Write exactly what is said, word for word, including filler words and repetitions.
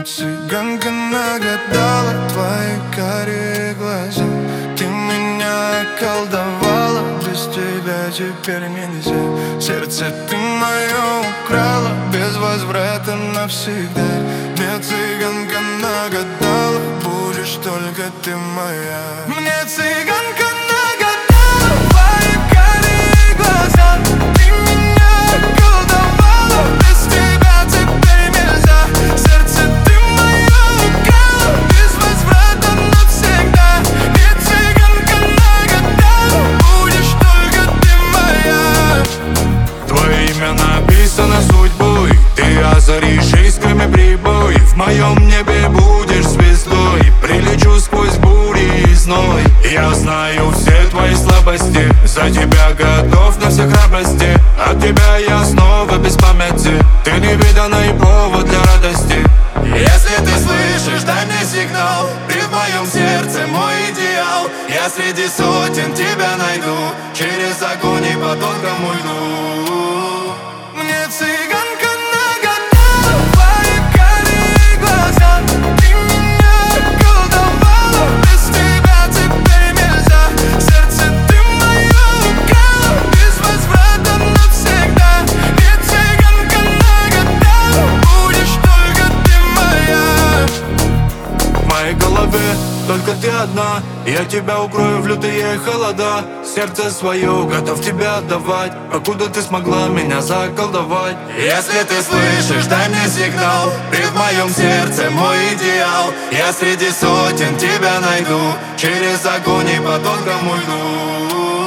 Цыганка нагадала твои карие глаза. Ты меня околдовала, без тебя теперь нельзя. Сердце ты мое украла, без возврата навсегда. Мне цыганка нагадала, будешь только ты моя. Мне цыганка нагадала твои карие глаза. Ты меня околдовала, без тебя теперь нельзя. Сердце ты мое украла, без возврата навсегда. Мне цыганка нагадала, будешь только ты моя. Твое имя написано судьбой, ты озаришь искрами прибой. В моем небе будешь звездой, прилечу сквозь бури и зной. Я знаю все твои слабости, за тебя готов на все храбрости. От тебя я снова без памяти, ты невиданный повод для радости. Если ты слышишь, дай мне сигнал, ты в моем сердце мой идеал. Я среди сотен тебя найду, через огонь и по тонкому льду. Мне цыганка нагадала твои карие глаза. Ты меня околдовала, без тебя теперь нельзя. Сердце ты мое украла, без возврата навсегда. Мне цыганка нагадала, будешь только ты моя. В моей голове только ты одна, я тебя укрою в лютые холода. Сердце свое готов тебя отдавать, покуда ты смогла меня заколдовать. Если ты слышишь, дай мне сигнал, ты в моем сердце мой идеал. Я среди сотен тебя найду, через огонь и по тонкому льду.